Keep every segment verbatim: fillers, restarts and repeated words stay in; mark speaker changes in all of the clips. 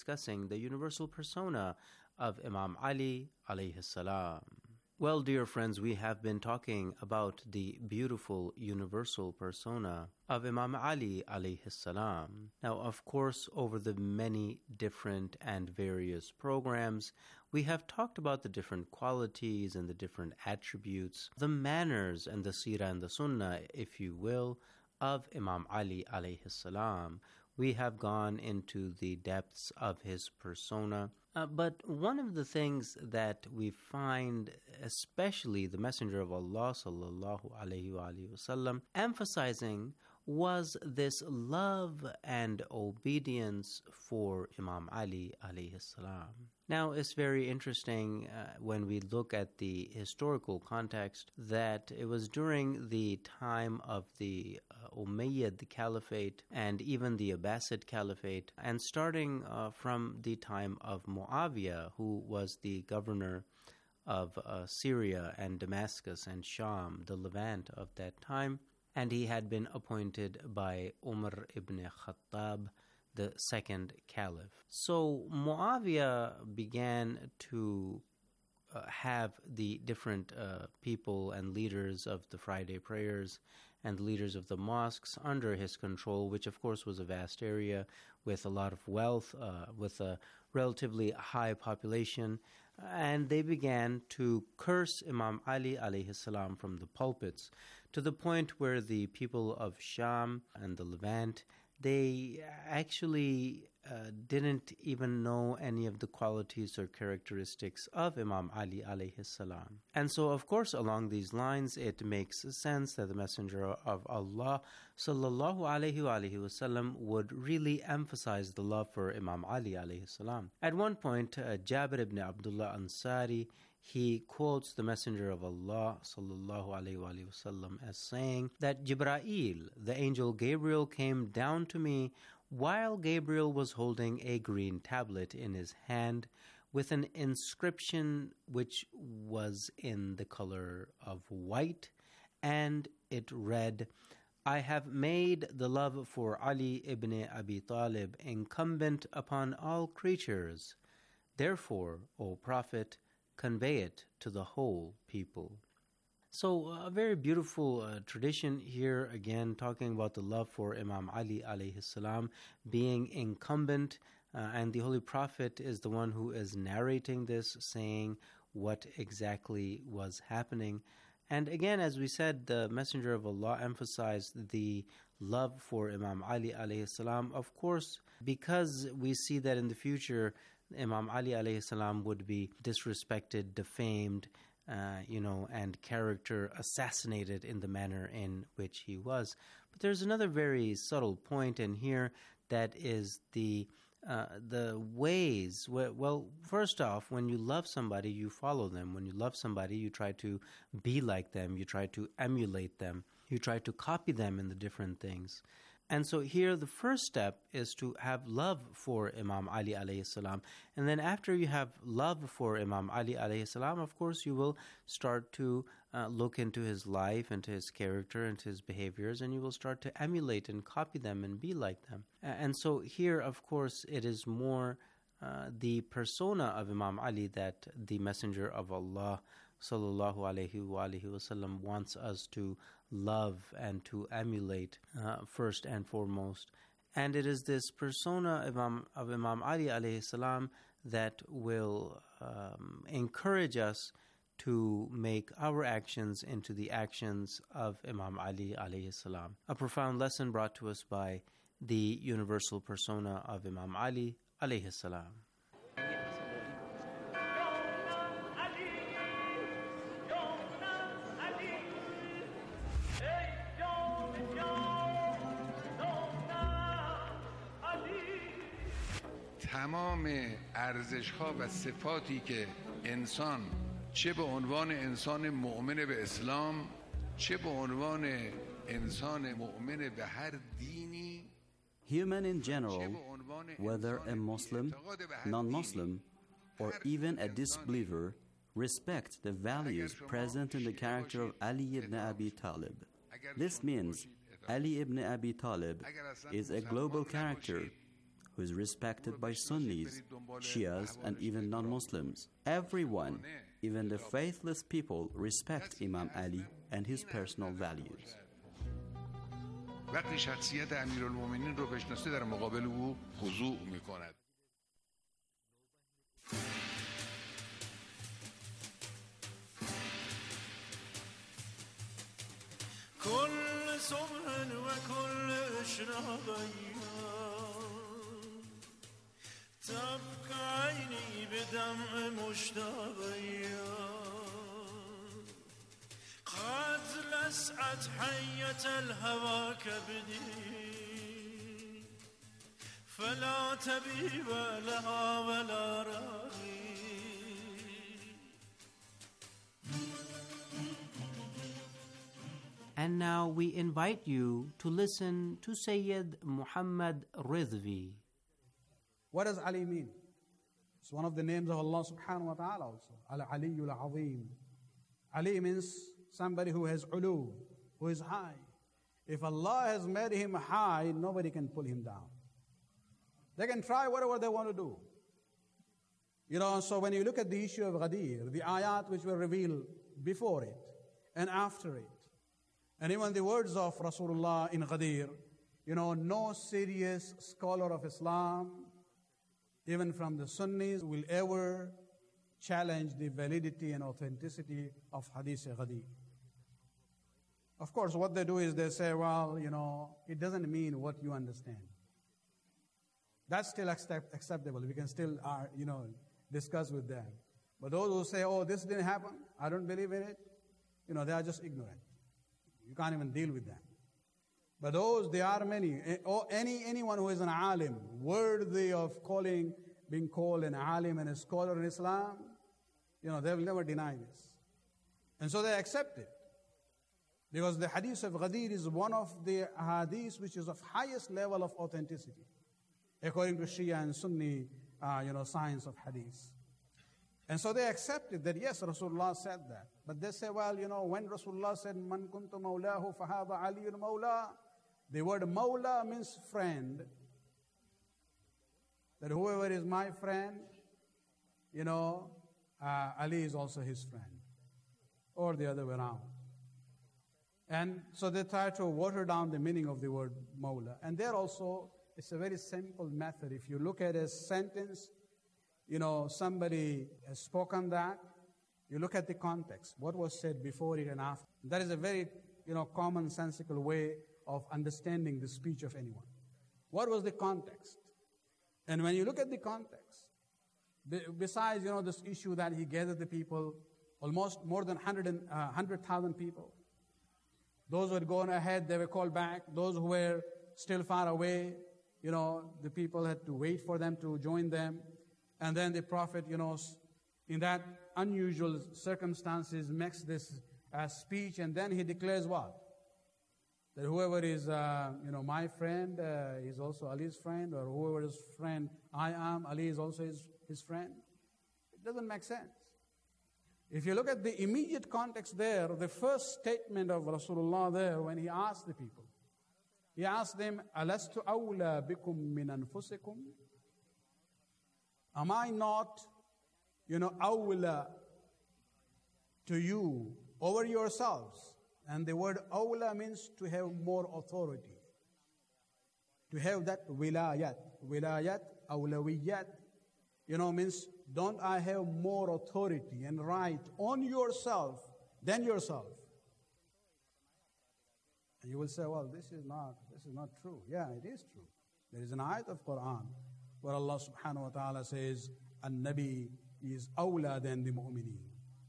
Speaker 1: discussing the universal persona of Imam Ali alayhi salam. Well, dear friends, we have been talking about the beautiful universal persona of Imam Ali alayhi salam. Now, of course, over the many different and various programs, we have talked about the different qualities and the different attributes, the manners and the seerah and the sunnah, if you will, of Imam Ali alayhi salam. We have gone into the depths of his persona. Uh, but one of the things that we find, especially the Messenger of Allah sallallahu alayhi wa alihi wasallam, emphasizing was this love and obedience for Imam Ali alayhi salam. Now, it's very interesting uh, when we look at the historical context that it was during the time of the uh, Umayyad Caliphate and even the Abbasid Caliphate, and starting uh, from the time of Muawiyah, who was the governor of uh, Syria and Damascus and Sham, the Levant of that time, and he had been appointed by Umar ibn Khattab, the second caliph. So Muawiyah began to uh, have the different uh, people and leaders of the Friday prayers and leaders of the mosques under his control, which of course was a vast area with a lot of wealth, uh, with a relatively high population, and they began to curse Imam Ali alayhi salam from the pulpits, to the point where the people of Sham and the Levant, they actually uh, didn't even know any of the qualities or characteristics of Imam Ali alayhi salam. And so, of course, along these lines, it makes sense that the Messenger of Allah sallallahu alayhi wa alihi wasallam would really emphasize the love for Imam Ali alayhi salam. At one point, uh, Jabir ibn Abdullah Ansari, he quotes the Messenger of Allah sallallahu alayhi wa alihi wasallam as saying that Jibreel, the angel Gabriel, came down to me while Gabriel was holding a green tablet in his hand with an inscription which was in the color of white, and it read, I have made the love for Ali ibn Abi Talib incumbent upon all creatures. Therefore, O Prophet, convey it to the whole people. So a very beautiful uh, tradition here, again, talking about the love for Imam Ali alayhi salam being incumbent, uh, and the Holy Prophet is the one who is narrating this, saying what exactly was happening. And again, as we said, the Messenger of Allah emphasized the love for Imam Ali alayhi salam, of course, because we see that in the future, Imam Ali alayhi salam would be disrespected, defamed, Uh, you know, and character assassinated in the manner in which he was. But there's another very subtle point in here that is the uh, the ways. Where, well, first off, when you love somebody, you follow them. When you love somebody, you try to be like them. You try to emulate them. You try to copy them in the different things. And so here the first step is to have love for Imam Ali alayhi salam. And then after you have love for Imam Ali alayhi salam, of course you will start to uh, look into his life, into his character, into his behaviors, and you will start to emulate and copy them and be like them. And so here, of course, it is more uh, the persona of Imam Ali that the Messenger of Allah sallallahu alayhi wa alihi wasallam wants us to love and to emulate uh, first and foremost. And it is this persona of Imam, of Imam Ali alayhi salam that will um, encourage us to make our actions into the actions of Imam Ali alayhi salam. A profound lesson brought to us by the universal persona of Imam Ali alayhi salam.
Speaker 2: تمام ارزش‌ها و صفاتی که انسان چه به عنوان انسان مؤمن به اسلام چه به عنوان انسان مؤمن به هر دینی
Speaker 3: Human in general, whether a Muslim, non-Muslim, or even a disbeliever, respect the values present in the character of Ali ibn Abi Talib. This means Ali ibn Abi Talib is a global character who is respected by Sunnis, Shias, and even non-Muslims. Everyone, even the faithless people, respect Imam Ali and his personal values.
Speaker 2: وقتی شخصیت امیرالمومنین رو بشناسه در مقابل او خضوع میکند.
Speaker 4: كل صبح وكل إشراق تبكى عيني بدمع مشتاق قد لسعت حية الهوى كبدي فلا تبيب لها ولا راغي.
Speaker 1: And now we invite you to listen to Sayyid Muhammad Ridvi.
Speaker 5: What does Ali mean? It's one of the names of Allah subhanahu wa ta'ala also. Al-Aliyul Azim. Ali means somebody who has ulu, who is high. If Allah has made him high, nobody can pull him down. They can try whatever they want to do. You know, so when you look at the issue of Ghadir, the ayat which were revealed before it and after it, and even the words of Rasulullah in Ghadir, you know, no serious scholar of Islam, even from the Sunnis, will ever challenge the validity and authenticity of Hadith Ghadir. Of course, what they do is they say, well, you know, it doesn't mean what you understand. That's still accept- acceptable. We can still, uh, you know, discuss with them. But those who say, oh, this didn't happen, I don't believe in it, you know, they are just ignorant. You can't even deal with them. But those, there are many. Or any anyone who is an alim, worthy of calling, being called an alim and a scholar in Islam, you know, they will never deny this. And so they accept it. Because the hadith of Ghadir is one of the hadiths which is of highest level of authenticity, according to Shia and Sunni, uh, you know, science of hadith. And so they accepted that, yes, Rasulullah said that. But they say, well, you know, when Rasulullah said, Man kuntu mawlahu fahada aliyun mawla, the word mawla means friend. That whoever is my friend, you know, uh, Ali is also his friend. Or the other way around. And so they try to water down the meaning of the word mawla. And there also, it's a very simple method. If you look at a sentence, you know, somebody has spoken that, you look at the context, what was said before it and after. That is a very, you know, commonsensical way of understanding the speech of anyone. What was the context? And when you look at the context, besides, you know, this issue that he gathered the people, almost more than one hundred thousand people. Those who had gone ahead, they were called back. Those who were still far away, you know, the people had to wait for them to join them. And then the Prophet, you know, in that unusual circumstances, makes this uh, speech, and then he declares what? That whoever is, uh, you know, my friend uh, is also Ali's friend, or whoever is friend I am, Ali is also his, his friend. It doesn't make sense. If you look at the immediate context there, the first statement of Rasulullah there, when he asked the people, he asked them, Alastu awla bikum min anfusikum? Am I not, you know, awla to you over yourselves? And the word awla means to have more authority. To have that wilayat. Wilayat, awlawiyat, you know, means don't I have more authority and right on yourself than yourself? And you will say, well, this is not, this is not true. Yeah, it is true. There is an ayat of Quran where Allah subhanahu wa ta'ala says, An-Nabi is awla than the mu'mineen.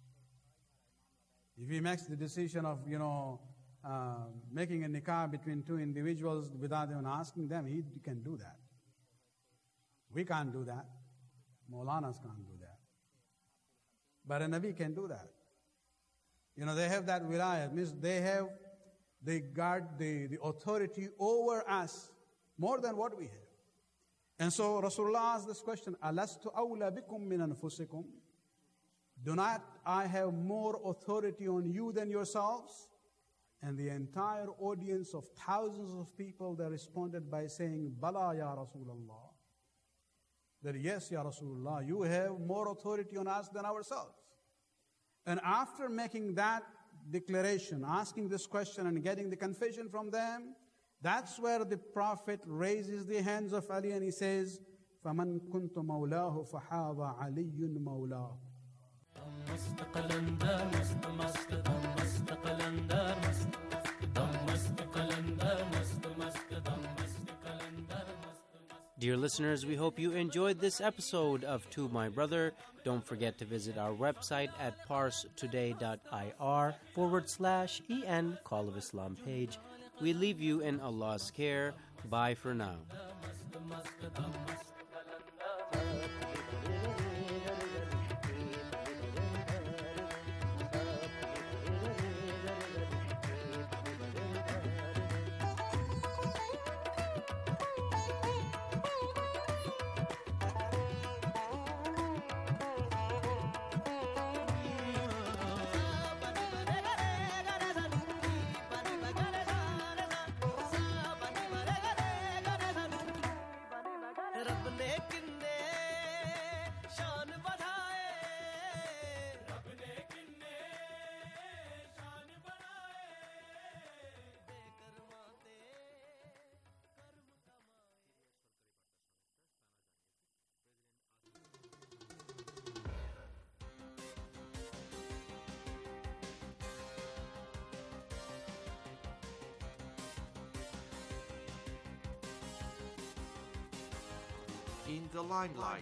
Speaker 5: If he makes the decision of, you know, uh, making a nikah between two individuals without even asking them, he can do that. We can't do that. Maulanas can't do that. But a Nabi can do that. You know, they have that wilayah. Means they have, they guard the, the authority over us more than what we have. And so Rasulullah asked this question, Alastu awla bikum min anfusikum? Do not I have more authority on you than yourselves? And the entire audience of thousands of people, they responded by saying, Bala ya Rasulullah. that yes, Ya Rasulullah, you have more authority on us than ourselves. And after making that declaration, asking this question and getting the confession from them, that's where the Prophet raises the hands of Ali and he says, فَمَنْ كُنْتُ مَوْلَاهُ فَحَاذَا عَلِيٌّ مَوْلَاهُ.
Speaker 1: Dear listeners, we hope you enjoyed this episode of To My Brother. Don't forget to visit our website at parstoday.ir forward slash en Call of Islam page. We leave you in Allah's care. Bye for now.
Speaker 6: In the limelight.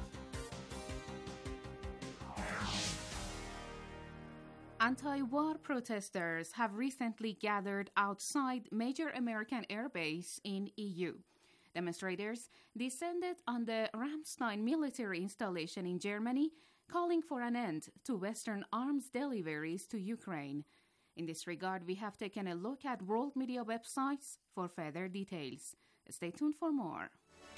Speaker 7: Anti-war protesters have recently gathered outside major American airbase in E U. Demonstrators descended on the Ramstein military installation in Germany, calling for an end to Western arms deliveries to Ukraine. In this regard, we have taken a look at world media websites for further details. Stay tuned for more.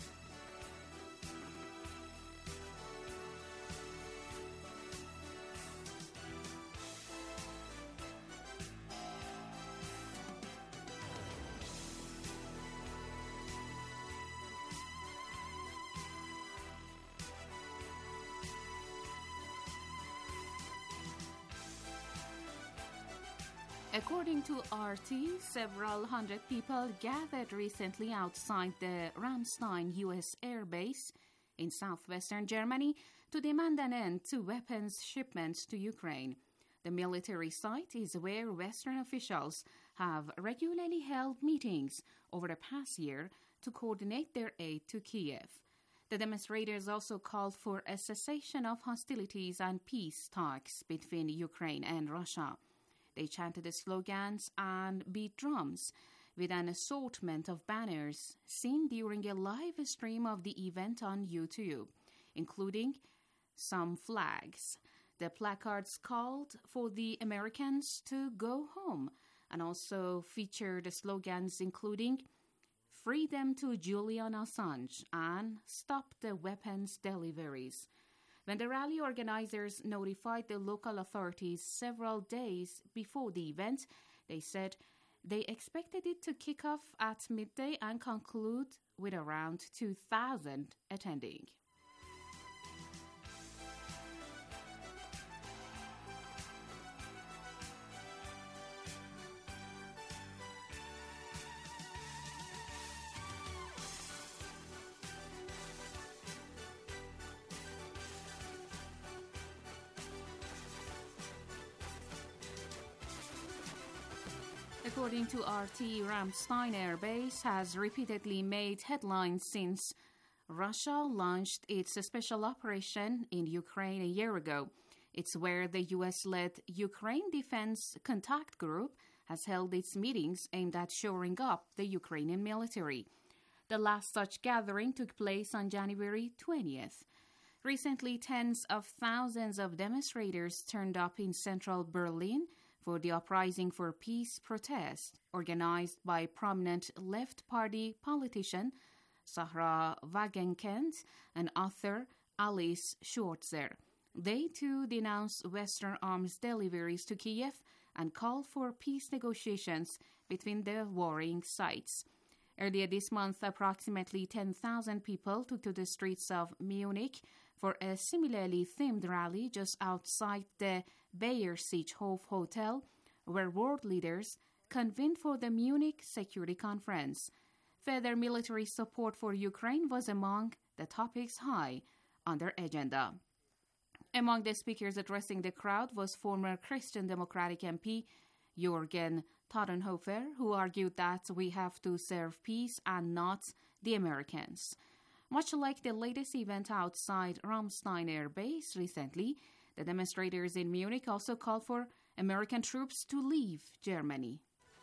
Speaker 7: According to R T, several hundred people gathered recently outside the Ramstein U S Air Base in southwestern Germany to demand an end to weapons shipments to Ukraine. The military site is where Western officials have regularly held meetings over the past year to coordinate their aid to Kiev. The demonstrators also called for a cessation of hostilities and peace talks between Ukraine and Russia. They chanted the slogans and beat drums with an assortment of banners seen during a live stream of the event on YouTube, including some flags. The placards called for the Americans to go home and also featured slogans including "Freedom to Julian Assange" and "Stop the weapons deliveries." When the rally organizers notified the local authorities several days before the event, they said they expected it to kick off at midday and conclude with around two thousand attending. According to R T, Ramstein Air Base has repeatedly made headlines since Russia launched its special operation in Ukraine a year ago. It's where the U S-led Ukraine Defense Contact Group has held its meetings aimed at shoring up the Ukrainian military. The last such gathering took place on January twentieth. Recently, tens of thousands of demonstrators turned up in central Berlin for the Uprising for Peace protest, organized by prominent left party politician Sahra Wagenknecht and author Alice Schwarzer. They too denounced Western arms deliveries to Kiev and called for peace negotiations between the warring sides. Earlier this month, approximately ten thousand people took to the streets of Munich for a similarly themed rally just outside the Bayer-Sieghof Hotel, where world leaders convened for the Munich Security Conference. Further military support for Ukraine was among the topics high on their agenda. Among the speakers addressing the crowd was former Christian Democratic M P Jürgen Todenhofer, who argued that we have to serve peace and not the Americans. Much like the latest event outside Ramstein Air Base recently, the demonstrators in Munich also called for American troops to leave Germany.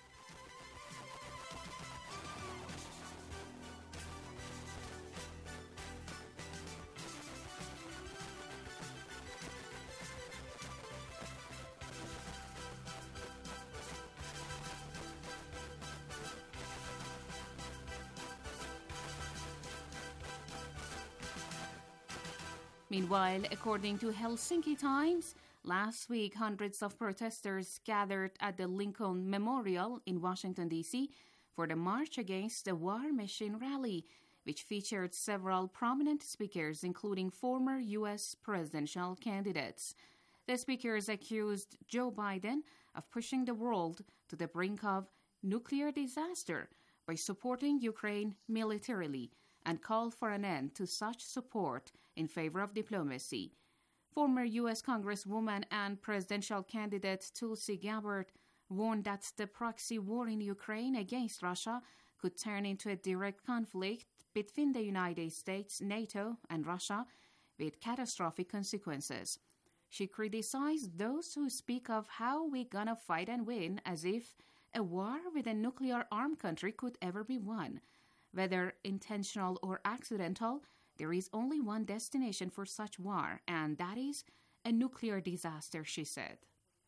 Speaker 7: Meanwhile, according to Helsinki Times, last week hundreds of protesters gathered at the Lincoln Memorial in Washington, D C for the March Against the War Machine rally, which featured several prominent speakers, including former U S presidential candidates. The speakers accused Joe Biden of pushing the world to the brink of nuclear disaster by supporting Ukraine militarily, and called for an end to such support in favor of diplomacy. Former U S Congresswoman and presidential candidate Tulsi Gabbard warned that the proxy war in Ukraine against Russia could turn into a direct conflict between the United States, NATO, and Russia, with catastrophic consequences. She criticized those who speak of how we're gonna fight and win as if a war with a nuclear-armed country could ever be won. Whether intentional or accidental, there is only one destination for such war, and that is a nuclear disaster, she said.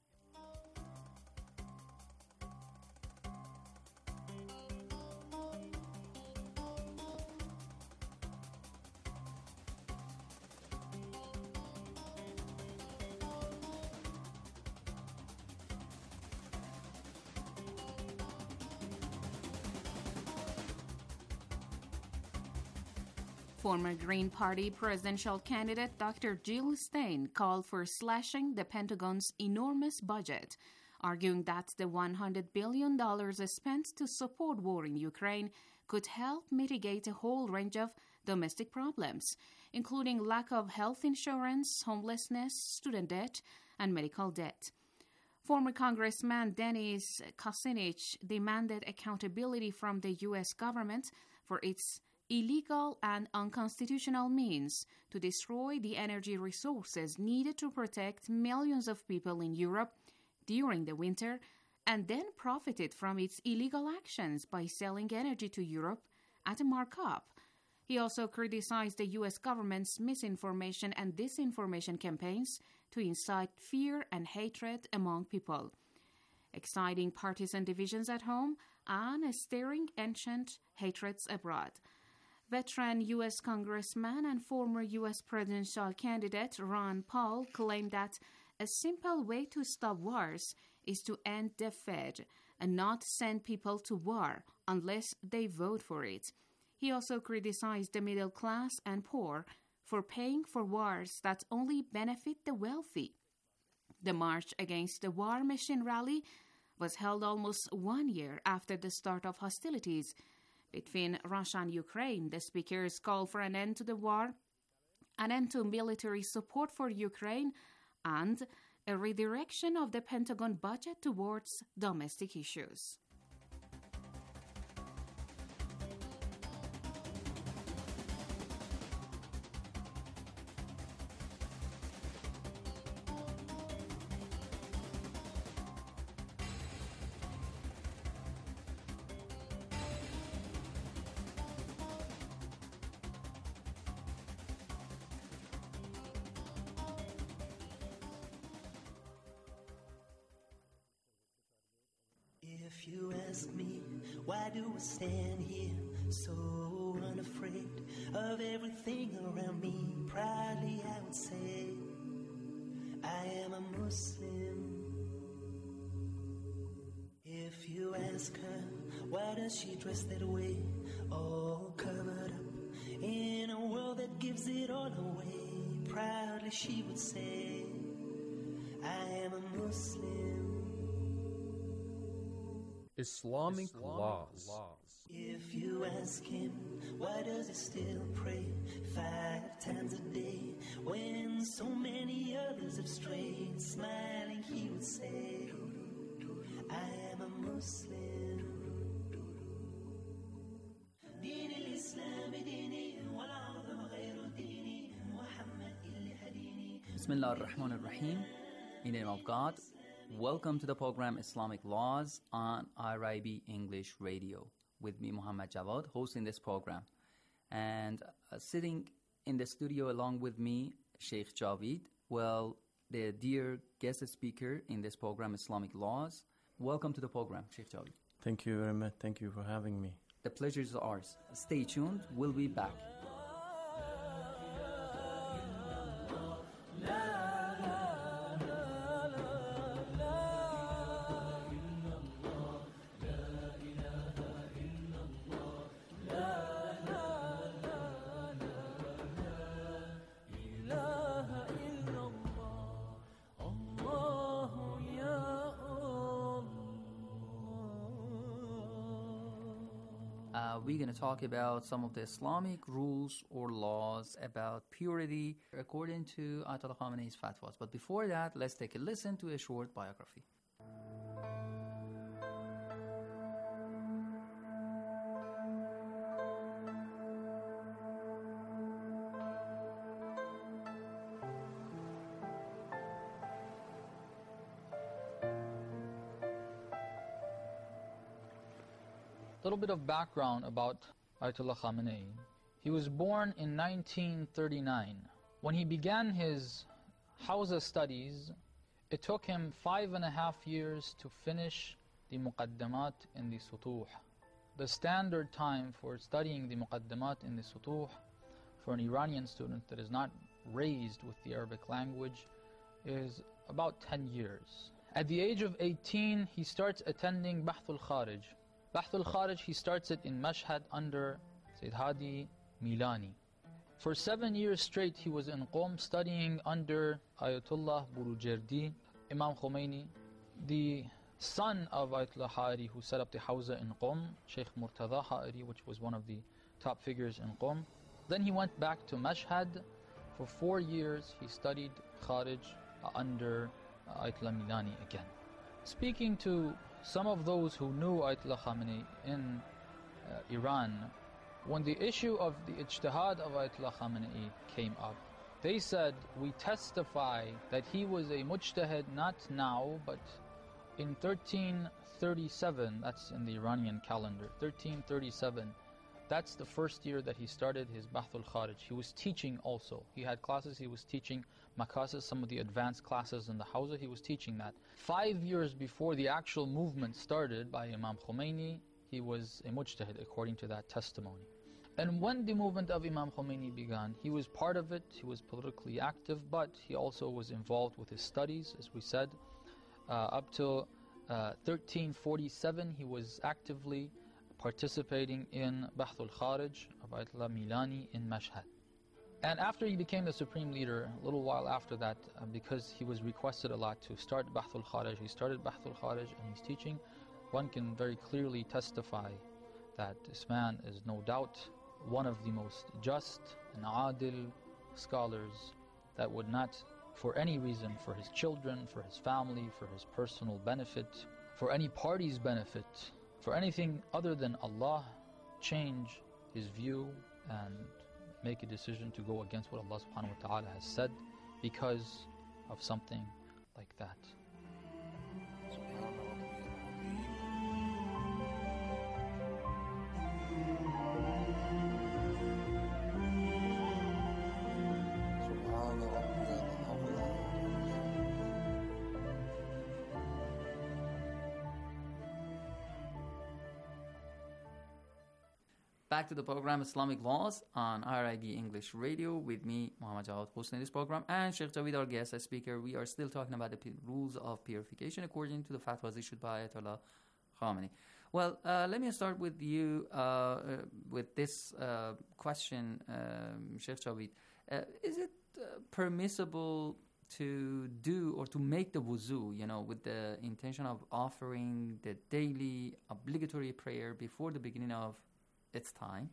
Speaker 7: Former Green Party presidential candidate Doctor Jill Stein called for slashing the Pentagon's enormous budget, arguing that the one hundred billion dollars spent to support war in Ukraine could help mitigate a whole range of domestic problems, including lack of health insurance, homelessness, student debt, and medical debt. Former Congressman Denis Kucinich demanded accountability from the U S government for its illegal and unconstitutional means to destroy the energy resources needed to protect millions of people in Europe during the winter, and then profited from its illegal actions by selling energy to Europe at a markup. He also criticized the U S government's misinformation and disinformation campaigns to incite fear and hatred among people, exciting partisan divisions at home and stirring ancient hatreds abroad. Veteran U S Congressman and former U S presidential candidate Ron Paul claimed that a simple way to stop wars is to end the Fed and not send people to war unless they vote for it. He also criticized the middle class and poor for paying for wars that only benefit the wealthy. The March Against the War Machine rally was held almost one year after the start of hostilities between Russia and Ukraine. The speakers called for an end to the war, an end to military support for Ukraine, and a redirection of the Pentagon budget towards domestic issues.
Speaker 6: If you ask me, why do I stand here so unafraid of everything around me? Proudly I would say, I am a Muslim. If you ask her, why does she dress that way? all covered up in a world that gives it all away. Proudly she would say, I am a Muslim.
Speaker 8: Islamic, Islamic laws.
Speaker 6: laws. If you ask him, why does he still pray five times a day when so many others have strayed? Smiling, he would say, I am a Muslim.
Speaker 9: Bismillah ar-Rahman ar-Rahim. In the name of God. Welcome to the program Islamic Laws on I R I B English Radio. With me, Muhammad Jawad, hosting this program. And uh, sitting in the studio along with me, Sheikh Javid. Well, the dear guest speaker in this program, Islamic Laws. Welcome to the program, Sheikh Javid.
Speaker 8: Thank you very much. Thank you for having me.
Speaker 9: The pleasure is ours. Stay tuned. We'll be back. Uh, we're going to talk about some of the Islamic rules or laws about purity according to Ayatollah Khamenei's fatwas. But before that, let's take a listen to a short biography.
Speaker 10: A little bit of background about Ayatollah Khamenei. He was born in nineteen thirty-nine. When he began his Hawza studies, it took him five and a half years to finish the Muqaddamat in the Sutuh. The standard time for studying the Muqaddamat in the Sutuh for an Iranian student that is not raised with the Arabic language is about ten years. At the age of eighteen, he starts attending Bahthul Kharij. Bahthul Kharij, he starts it in Mashhad under Sayyid Hadi Milani. For seven years straight, he was in Qom studying under Ayatollah Burujerdi, Imam Khomeini, the son of Ayatollah Ha'iri who set up the Hawza in Qom, Sheikh Murtada Ha'iri, which was one of the top figures in Qom. Then he went back to Mashhad. For four years, he studied Kharij under Ayatollah Milani again. Speaking to some of those who knew Ayatollah Khamenei in uh, Iran, when the issue of the ijtihad of Ayatollah Khamenei came up, they said, we testify that he was a mujtahid not now, but in thirteen thirty-seven, that's in the Iranian calendar, thirteen thirty-seven, that's the first year that he started his Bahthul Kharij. He was teaching also. He had classes, he was teaching Makasis, some of the advanced classes in the Hawza, he was teaching that. Five years before the actual movement started by Imam Khomeini, he was a mujtahid according to that testimony. And when the movement of Imam Khomeini began, he was part of it, he was politically active, but he also was involved with his studies, as we said. Uh, up till uh, thirteen forty-seven, he was actively participating in Bahthul Kharij of Ayatollah Milani in Mashhad. And after he became the supreme leader, a little while after that, uh, because he was requested a lot to start Bahthul Kharij, he started Bahthul Kharij and he's teaching. One can very clearly testify that this man is no doubt one of the most just and adil scholars that would not, for any reason, for his children, for his family, for his personal benefit, for any party's benefit, for anything other than Allah, change his view and make a decision to go against what Allah subhanahu wa ta'ala has said because of something like that.
Speaker 9: Back to the program Islamic Laws on I R I B English Radio with me, Muhammad Jawad, hosting this program, and Sheikh Javid, our guest as speaker. We are still talking about the p- rules of purification according to the fatwas issued by Ayatollah Khamenei. Well, uh, let me start with you uh, uh, with this uh, question, um, Sheikh Javed. Uh, is it uh, permissible to do or to make the wuzu, you know, with the intention of offering the daily obligatory prayer before the beginning of its time?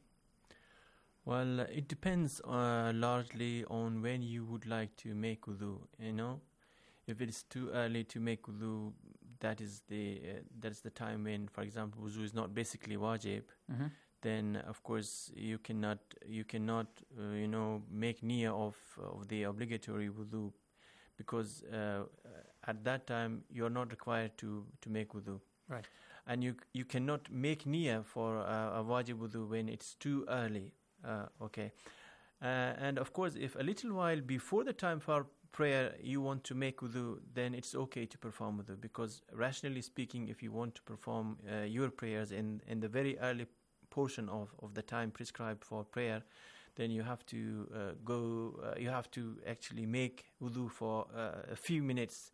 Speaker 8: Well, it depends uh, largely on when you would like to make wudu, you know. If it is too early to make wudu, that is the uh, that is the time when, for example, wudu is not basically wajib. Mm-hmm. Then, of course, you cannot you cannot uh, you know make niyyah of of the obligatory wudu, because uh, at that time you are not required to to make wudu.
Speaker 9: Right.
Speaker 8: And you you cannot make niyyah for uh, a wajib wudu when it's too early. Uh, okay. Uh, and of course, if a little while before the time for prayer you want to make wudu, then it's okay to perform wudu, because rationally speaking, if you want to perform uh, your prayers in, in the very early portion of, of the time prescribed for prayer, then you have to uh, go, uh, you have to actually make wudu for uh, a few minutes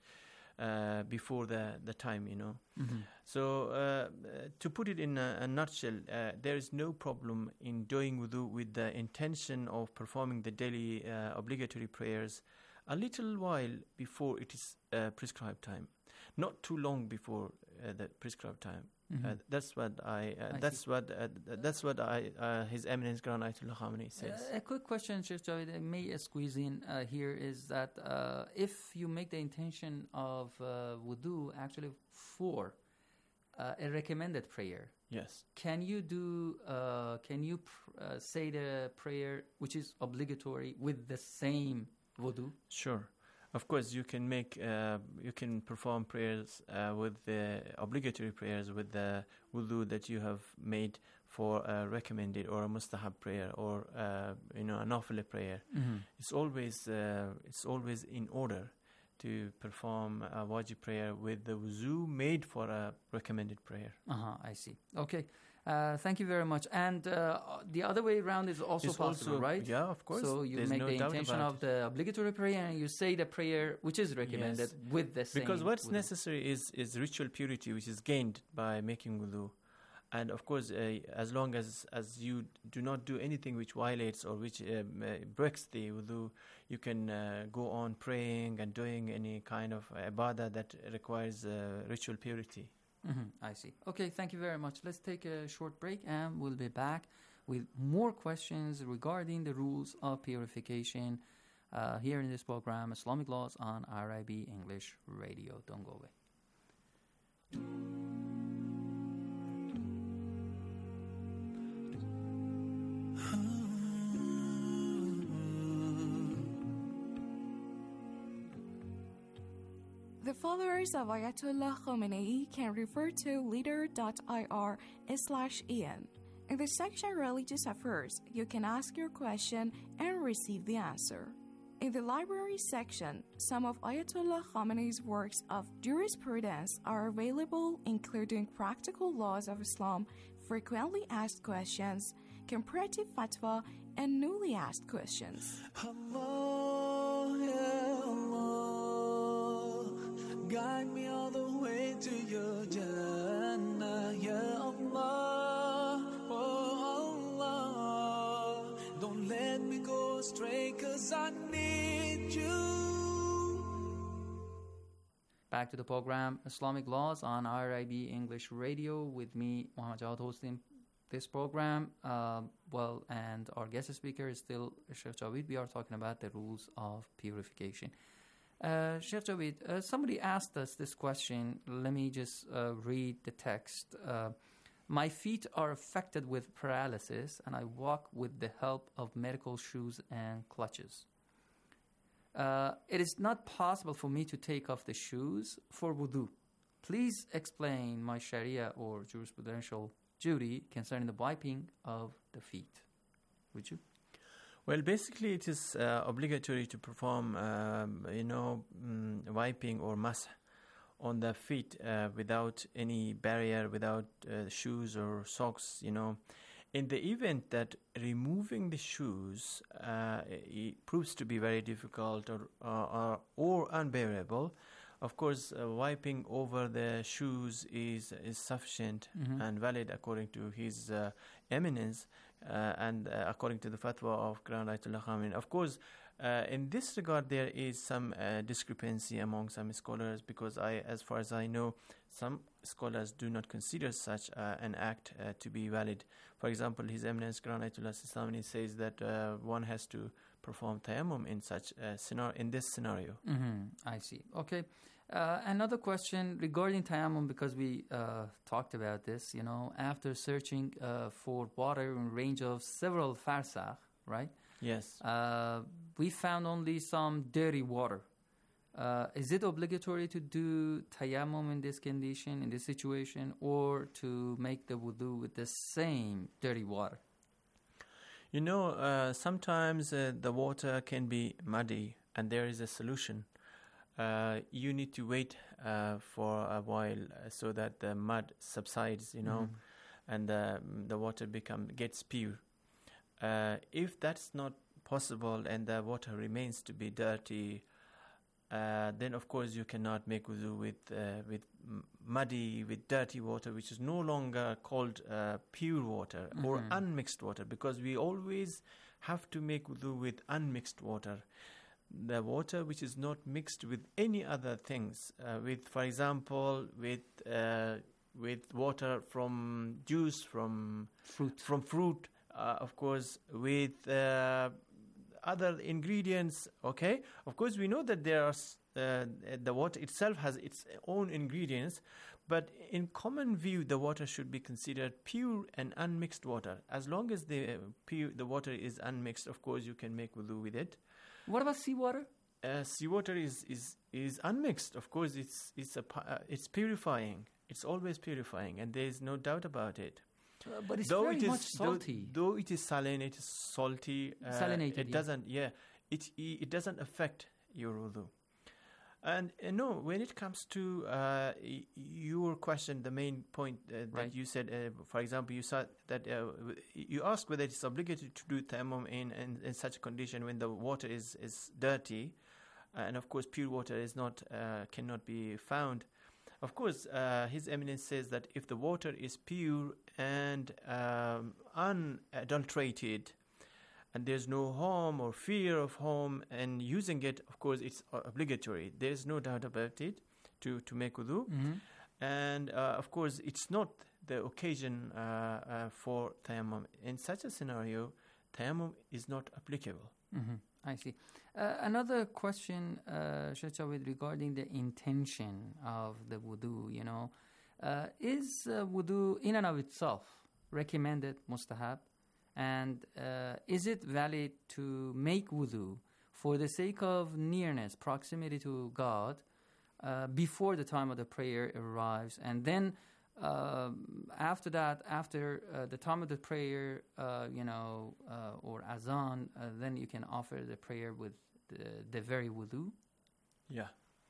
Speaker 8: uh, before the, the time, you know. Mm-hmm. So uh, to put it in a, a nutshell, uh, there is no problem in doing wudu with the intention of performing the daily uh, obligatory prayers a little while before it is uh, prescribed time, not too long before uh, the prescribed time. Mm-hmm. Uh, that's what I. Uh, I that's see. what. Uh, that's what I. Uh, His Eminence Grand Ayatollah Khamenei says.
Speaker 9: Uh, a quick question, Sheikh Javed, I may squeeze in uh, here, is that uh, if you make the intention of uh, wudu actually for uh, a recommended prayer,
Speaker 8: yes,
Speaker 9: can you do? Uh, can you pr- uh, say the prayer which is obligatory with the same wudu?
Speaker 8: Sure. Of course, you can make, uh, you can perform prayers uh, with the obligatory prayers with the wudu that you have made for a recommended or a mustahab prayer or uh, you know a nafila prayer. Mm-hmm. It's always uh, it's always in order to perform a wajib prayer with the wudu made for a recommended prayer.
Speaker 9: Uh huh. I see. Okay. Uh, thank you very much. And uh, the other way around is also
Speaker 8: it's
Speaker 9: possible,
Speaker 8: also,
Speaker 9: right?
Speaker 8: Yeah, of course.
Speaker 9: So you
Speaker 8: There's
Speaker 9: make
Speaker 8: no
Speaker 9: the intention of
Speaker 8: it.
Speaker 9: the obligatory prayer and you say the prayer which is recommended
Speaker 8: yes.
Speaker 9: with the same.
Speaker 8: Because what's
Speaker 9: wudu.
Speaker 8: necessary is, is ritual purity, which is gained by making wudu. And of course, uh, as long as, as you do not do anything which violates or which um, uh, breaks the wudu, you can uh, go on praying and doing any kind of ibadah that requires uh, ritual purity.
Speaker 9: Mm-hmm, I see. Okay, thank you very much. Let's take a short break and we'll be back with more questions regarding the rules of purification uh, here in this program, Islamic Laws on R I B English Radio. Don't go away.
Speaker 11: The followers of Ayatollah Khamenei can refer to leader.ir slash en. In the section Religious Affairs, you can ask your question and receive the answer. In the library section, some of Ayatollah Khamenei's works of jurisprudence are available, including Practical Laws of Islam, Frequently Asked Questions, Comparative Fatwa, and Newly Asked Questions.
Speaker 4: Allah, ya Allah, guide me all the way to your Jannah, ya Allah, oh Allah, don't let me go astray, 'cause I need you.
Speaker 9: Back to the program, Islamic Laws on R I B English Radio with me, Muhammad Jawad, hosting this program. Uh, well, and our guest speaker is still Sheikh Javed. We are talking about the rules of purification. Uh, Sheikh Javed, uh, somebody asked us this question. Let me just uh, read the text. Uh, My feet are affected with paralysis, and I walk with the help of medical shoes and clutches. Uh, it is not possible for me to take off the shoes for wudu. Please explain my Sharia or jurisprudential duty concerning the wiping of the feet. Would you?
Speaker 8: Well, basically, it is uh, obligatory to perform, um, you know, mm, wiping or masah on the feet uh, without any barrier, without uh, shoes or socks, you know. In the event that removing the shoes uh, it proves to be very difficult or, or, or unbearable, Of course, uh, wiping over the shoes is is sufficient
Speaker 9: Mhm.
Speaker 8: and valid according to His uh, Eminence uh, and uh, according to the fatwa of Grand Ayatollah Khamenei. Of course, uh, in this regard, there is some uh, discrepancy among some scholars because I, as far as I know, some scholars do not consider such uh, an act uh, to be valid. For example, His Eminence Grand Ayatollah Sistani says that uh, one has to perform tayammum in such a scenario, in this scenario.
Speaker 9: Mm-hmm. I see. Okay. Uh, another question regarding tayammum, because we uh, talked about this, you know, after searching uh, for water in range of several farsakh, right?
Speaker 8: Yes.
Speaker 9: Uh, we found only some dirty water. Uh, is it obligatory to do tayammum in this condition, in this situation, or to make the wudu with the same dirty water?
Speaker 8: You know, uh, sometimes uh, the water can be muddy and there is a solution. Uh, you need to wait uh, for a while uh, so that the mud subsides, you know,
Speaker 9: Mhm.
Speaker 8: and uh, the water become gets pure. Uh, if that's not possible and the water remains to be dirty, uh, then of course you cannot make wudu with uh, with m- muddy, with dirty water, which is no longer called uh, pure water or
Speaker 9: Mhm.
Speaker 8: unmixed water, because we always have to make wudu with unmixed water. The water which is not mixed with any other things, uh, with, for example, with uh, with water from juice, from
Speaker 9: fruit,
Speaker 8: from fruit, uh, of course, with uh, other ingredients. Okay, of course, we know that there are s- uh, the water itself has its own ingredients, but in common view, the water should be considered pure and unmixed water. As long as the uh, pure the water is unmixed, of course, you can make wudu with it.
Speaker 9: What about seawater?
Speaker 8: Uh, seawater is, is is unmixed. Of course, it's it's a pu- uh, it's purifying. It's always purifying, and there is no doubt about it.
Speaker 9: Uh, but it's
Speaker 8: though
Speaker 9: very
Speaker 8: it is,
Speaker 9: much salty.
Speaker 8: Though, though it is saline, it is salty. Uh,
Speaker 9: Salinated,
Speaker 8: It
Speaker 9: yeah.
Speaker 8: doesn't. Yeah, it it doesn't affect your wudu. And uh, no, when it comes to uh, y- your question, the main point uh, that
Speaker 9: Right.
Speaker 8: you said, uh, for example, you said that uh, w- you asked whether it's obligatory to do tayammum in, in in such a condition when the water is is dirty, uh, and of course pure water is not uh, cannot be found. Of course, uh, His Eminence says that if the water is pure and um, unadulterated, and there's no harm or fear of harm and using it, of course, it's uh, obligatory. There's no doubt about it to, to make wudu.
Speaker 9: Mhm.
Speaker 8: And, uh, of course, it's not the occasion uh, uh, for tayammum. In such a scenario, tayammum is not applicable.
Speaker 9: Mhm. I see. Uh, another question, uh, Sheikh Javed, regarding the intention of the wudu, you know, uh, is uh, wudu in and of itself recommended, mustahab? And uh, is it valid to make wudu for the sake of nearness, proximity to God, uh, before the time of the prayer arrives, and then um, after that, after uh, the time of the prayer, uh, you know, uh, or azan, uh, then you can offer the prayer with the, the very wudu?
Speaker 8: Yeah.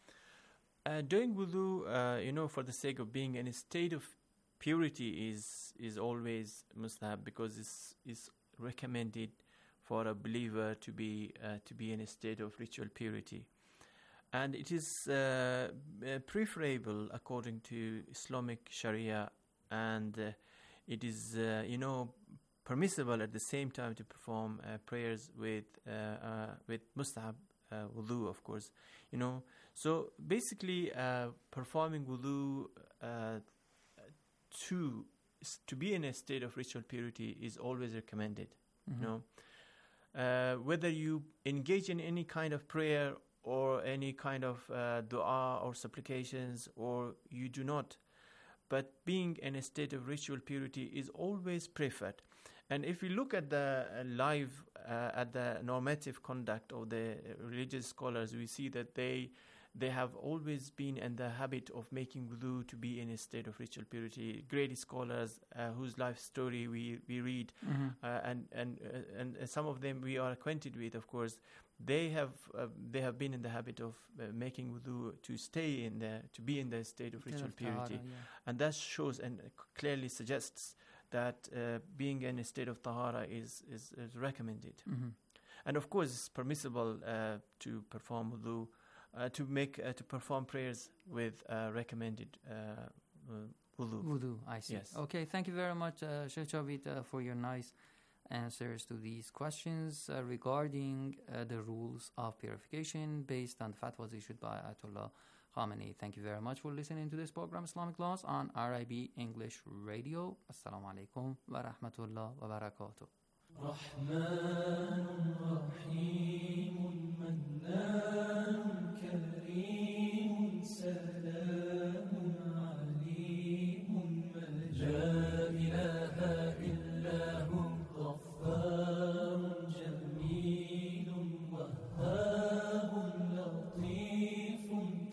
Speaker 8: Uh, doing wudu, uh, you know, for the sake of being in a state of purity is is always mustahab, because it's, it's recommended for a believer to be uh, to be in a state of ritual purity. And it is uh, uh, preferable according to Islamic Sharia, and uh, it is, uh, you know, permissible at the same time to perform uh, prayers with uh, uh, with mustahab uh, wudu, of course, you know. So basically, uh, performing wudu uh, to to be in a state of ritual purity is always recommended.
Speaker 9: Mhm.
Speaker 8: You know, uh, whether you engage in any kind of prayer or any kind of uh, dua or supplications, or you do not, but being in a state of ritual purity is always preferred. And if we look at the uh, live, uh, at the normative conduct of the religious scholars, we see that they they have always been in the habit of making wudu to be in a state of ritual purity. Great scholars uh, whose life story we, we read,
Speaker 9: Mhm.
Speaker 8: uh, and and uh, and some of them we are acquainted with, of course. They have uh, they have been in the habit of uh, making wudu to stay in the to be in the state of
Speaker 9: State
Speaker 8: ritual
Speaker 9: of tahara,
Speaker 8: purity,
Speaker 9: yeah.
Speaker 8: and that shows and clearly suggests that uh, being in a state of tahara is is, is recommended.
Speaker 9: Mhm.
Speaker 8: And of course, it's permissible uh, to perform wudu uh, to make uh, to perform prayers with uh, recommended uh, uh, wudu.
Speaker 9: Wudu, I see.
Speaker 8: Yes.
Speaker 9: Okay, thank you very much, uh, Sheikh Javed, uh, for your nice answers to these questions uh, regarding uh, the rules of purification based on the fatwas issued by Ayatollah Khamenei. Thank you very much for listening to this program, Islamic Laws, on R I B English Radio. Assalamu alaikum wa rahmatullah wa barakatuh.
Speaker 4: رحمن رحيم منان كريم سلام عليم لا إله إلا هو غفار جميل وهاب لطيف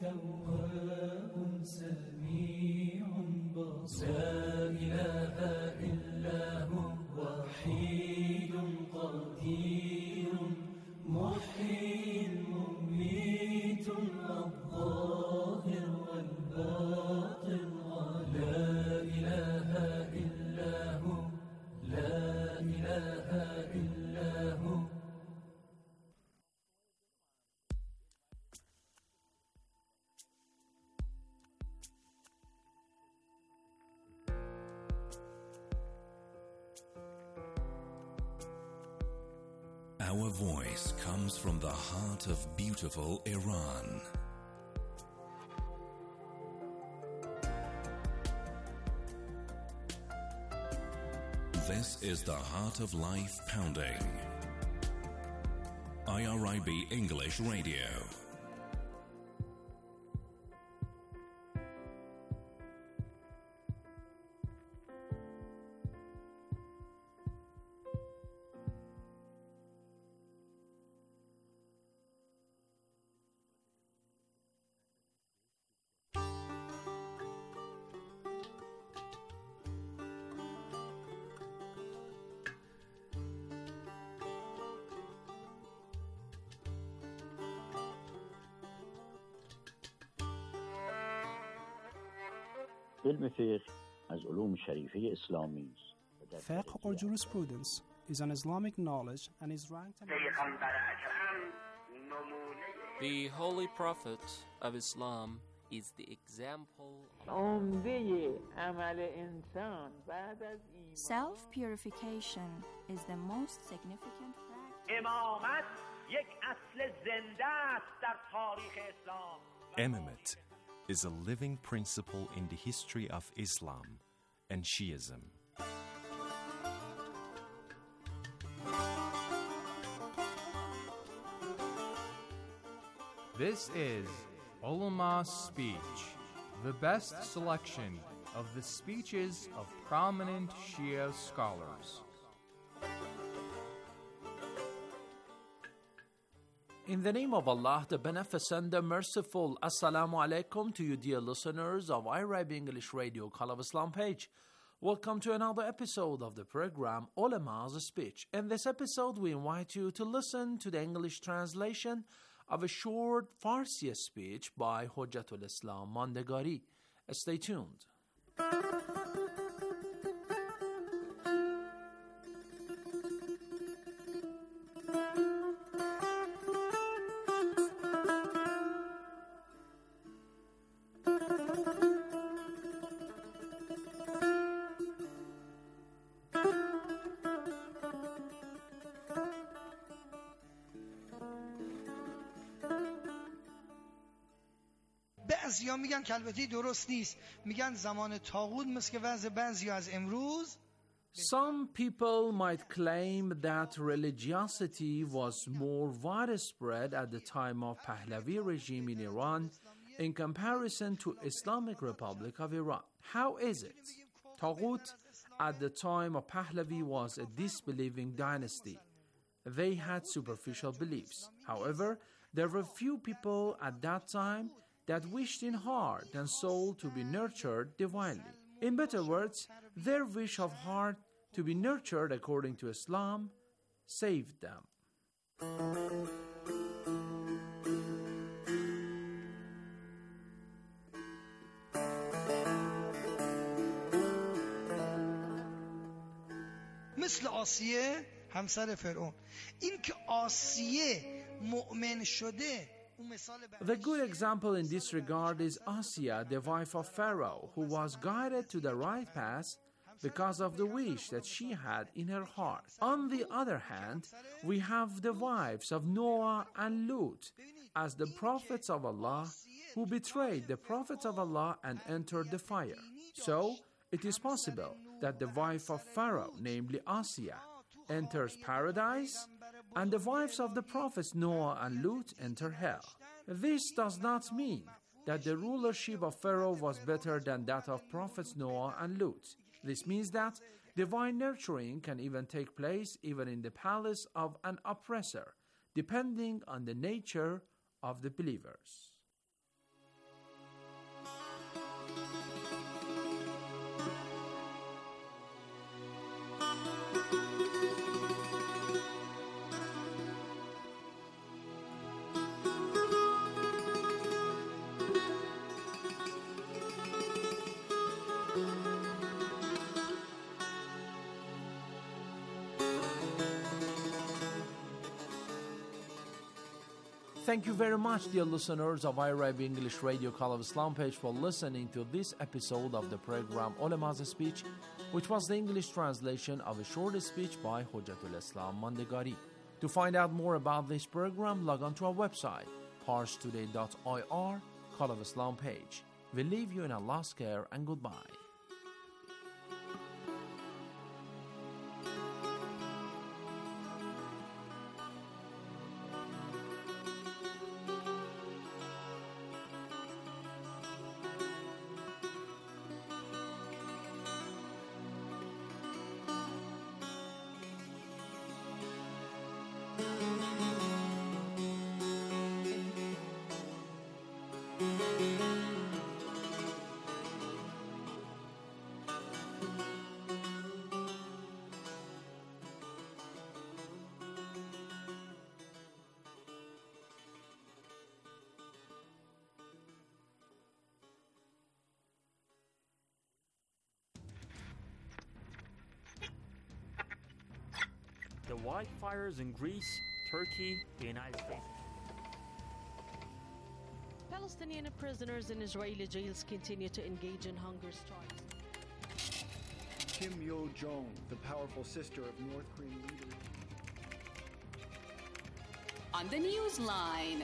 Speaker 4: تواب سميع بصير لا إله إلا هو وحيد قدير محيي مميت الظاهر والباطن لا إله إلا هو لا إله إلا هو.
Speaker 12: Our voice comes from the heart of beautiful Iran. This is the Heart of Life Pounding. I R I B English Radio.
Speaker 13: علم فقه از علوم شریفه اسلامی است.
Speaker 14: Fiqh or jurisprudence is an Islamic knowledge and is ranked among
Speaker 15: The Holy Prophet of Islam is the example
Speaker 11: Self-purification is the most significant practice.
Speaker 16: Imamate is a living principle in the history of Islam and Shiism.
Speaker 17: This is Ulama Speech, the best selection of the speeches of prominent Shia scholars.
Speaker 18: In the name of Allah, the Beneficent, the Merciful, Assalamu alaikum to you dear listeners of I R I B English Radio Call of Islam page. Welcome to another episode of the program Ulama's Speech. In this episode, we invite you to listen to the English translation of a short Farsi speech by Hujjatul Islam Mandegari. Stay tuned.
Speaker 19: بعضیا میگن که البته درست نیست، میگن زمان طاغوت مثل که وضع بعضیا از امروز.
Speaker 18: Some people might claim that religiosity was more widespread at the time of Pahlavi regime in Iran in comparison to Islamic Republic of Iran. How is it? Taghut at the time of Pahlavi was a disbelieving dynasty. They had superficial beliefs. However, there were few people at that time that wished in heart and soul to be nurtured divinely. In better words, their wish of heart to be nurtured according to Islam saved them.
Speaker 19: مثل آسیه همسر فرعون. این که آسیه مؤمن شده
Speaker 18: The good example in this regard is Asiya, the wife of Pharaoh, who was guided to the right path because of the wish that she had in her heart. On the other hand, we have the wives of Noah and Lut as the prophets of Allah who betrayed the prophets of Allah and entered the fire. So, it is possible that the wife of Pharaoh, namely Asiya, enters paradise, and the wives of the prophets Noah and Lut enter hell. This does not mean that the rulership of Pharaoh was better than that of prophets Noah and Lut. This means that divine nurturing can even take place even in the palace of an oppressor, depending on the nature of the believers. Thank you very much, dear listeners of I R I B English Radio Call of Islam page, for listening to this episode of the program Ulama's Speech, which was the English translation of a short speech by Hujjatul Islam Mandegari. To find out more about this program, log on to our website, pars today dot I R, Call of Islam page. We leave you in Allah's care and goodbye.
Speaker 20: The wildfires in Greece, Turkey, the United States.
Speaker 21: Palestinian prisoners in Israeli jails continue to engage in hunger strikes.
Speaker 22: Kim Yo-jong, the powerful sister of North Korean leader.
Speaker 7: On the Newsline.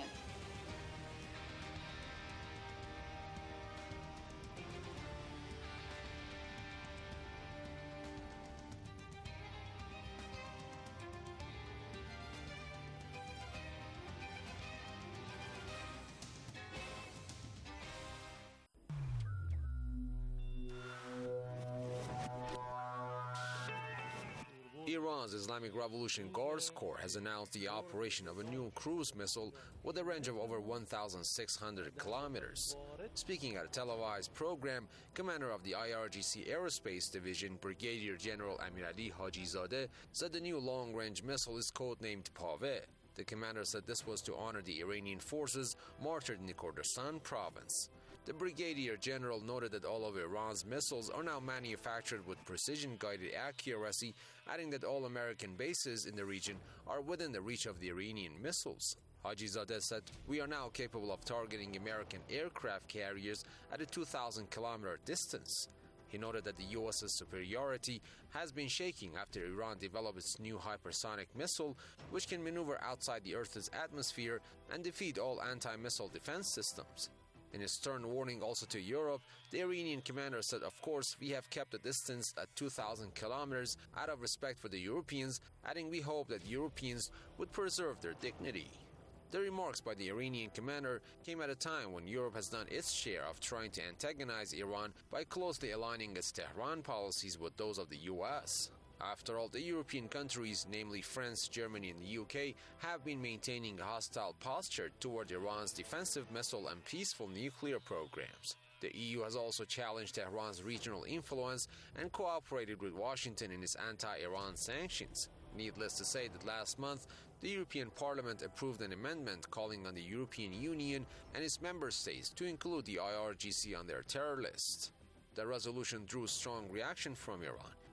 Speaker 23: Iran's Islamic Revolution Guards Corps has announced the operation of a new cruise missile with a range of over one thousand six hundred kilometers. Speaking at a televised program, commander of the I R G C Aerospace Division, Brigadier General Amirali Hajizadeh, said the new long-range missile is codenamed Paveh. The commander said this was to honor the Iranian forces martyred in the Kurdistan province. The Brigadier General noted that all of Iran's missiles are now manufactured with precision-guided accuracy, adding that all American bases in the region are within the reach of the Iranian missiles. Hajizadeh said, "We are now capable of targeting American aircraft carriers at a two thousand kilometer distance." He noted that the U S's superiority has been shaking after Iran developed its new hypersonic missile, which can maneuver outside the Earth's atmosphere and defeat all anti-missile defense systems. In his stern warning also to Europe, the Iranian commander said, "Of course, we have kept the distance at two thousand kilometers out of respect for the Europeans," adding, "We hope that Europeans would preserve their dignity." The remarks by the Iranian commander came at a time when Europe has done its share of trying to antagonize Iran by closely aligning its Tehran policies with those of the U S. After all, the European countries, namely France, Germany, and the U K, have been maintaining a hostile posture toward Iran's defensive missile and peaceful nuclear programs. The E U has also challenged Tehran's regional influence and cooperated with Washington in its anti-Iran sanctions. Needless to say that last month, the European Parliament approved an amendment calling on the European Union and its member states to include the I R G C on their terror list. The resolution drew strong reaction from Iran.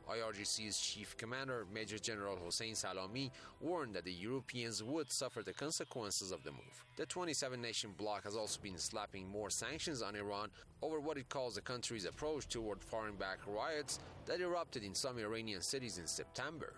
Speaker 23: I R G C's chief commander, Major General Hossein Salami, warned that the Europeans would suffer the consequences of the move. The twenty-seven nation bloc has also been slapping more sanctions on Iran over what it calls the country's approach toward foreign-backed riots that erupted in some Iranian cities in September.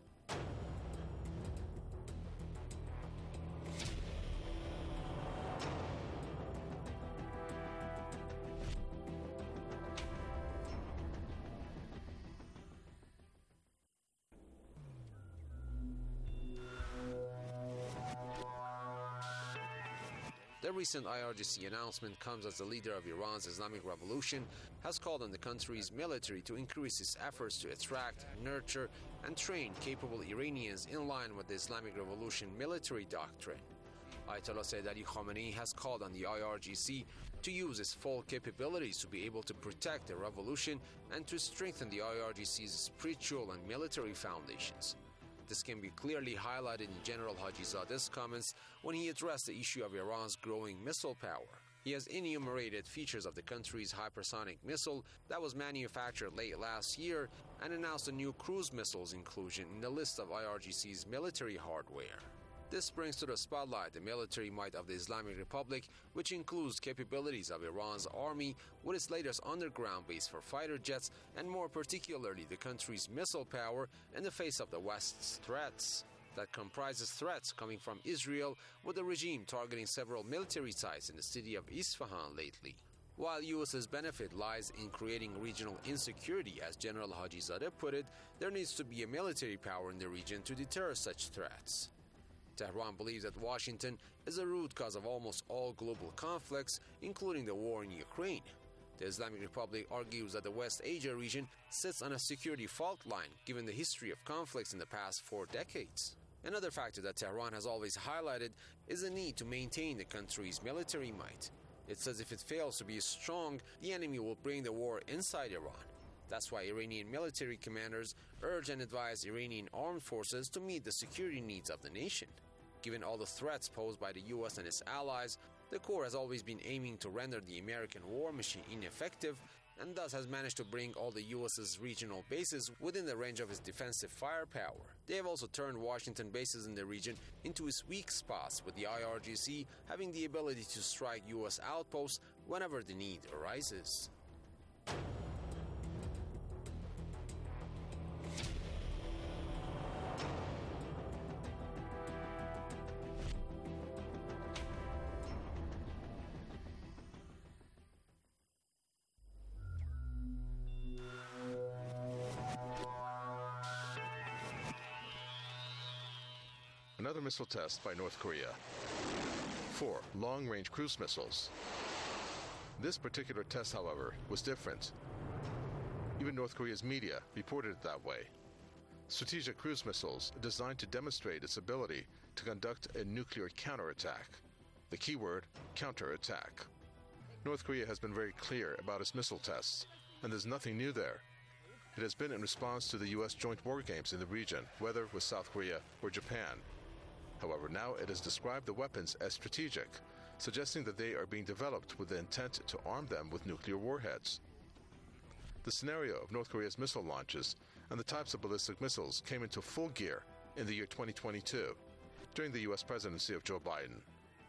Speaker 23: The recent I R G C announcement comes as the leader of Iran's Islamic Revolution has called on the country's military to increase its efforts to attract, nurture, and train capable Iranians in line with the Islamic Revolution military doctrine. Ayatollah Sayyid Ali Khamenei has called on the I R G C to use its full capabilities to be able to protect the revolution and to strengthen the I R G C's spiritual and military foundations. This can be clearly highlighted in General Hajizadeh's comments when he addressed the issue of Iran's growing missile power. He has enumerated features of the country's hypersonic missile that was manufactured late last year and announced a new cruise missile's inclusion in the list of I R G C's military hardware. This brings to the spotlight the military might of the Islamic Republic, which includes capabilities of Iran's army with its latest underground base for fighter jets, and more particularly the country's missile power in the face of the West's threats. That comprises threats coming from Israel, with the regime targeting several military sites in the city of Isfahan lately. While U S's benefit lies in creating regional insecurity, as General Hajizadeh put it, there needs to be a military power in the region to deter such threats. Tehran believes that Washington is the root cause of almost all global conflicts, including the war in Ukraine. The Islamic Republic argues that the West Asia region sits on a security fault line, given the history of conflicts in the past four decades. Another factor that Tehran has always highlighted is the need to maintain the country's military might. It says if it fails to be strong, the enemy will bring the war inside Iran. That's why Iranian military commanders urge and advise Iranian armed forces to meet the security needs of the nation. Given all the threats posed by the U S and its allies, the Corps has always been aiming to render the American war machine ineffective, and thus has managed to bring all the U S's regional bases within the range of its defensive firepower. They have also turned Washington bases in the region into its weak spots, with the I R G C having the ability to strike U S outposts whenever the need arises.
Speaker 2: Another missile test by North Korea. Four long-range cruise missiles. This particular test, however, was different. Even North Korea's media reported it that way. Strategic cruise missiles designed to demonstrate its ability to conduct a nuclear counterattack. The keyword, counterattack. North Korea has been very clear about its missile tests, and there's nothing new there. It has been in response to the U S joint war games in the region, whether with South Korea or Japan. However, now it has described the weapons as strategic, suggesting that they are being developed with the intent to arm them with nuclear warheads. The scenario of North Korea's missile launches and the types of ballistic missiles came into full gear in the year twenty twenty-two, during the U S presidency of Joe Biden.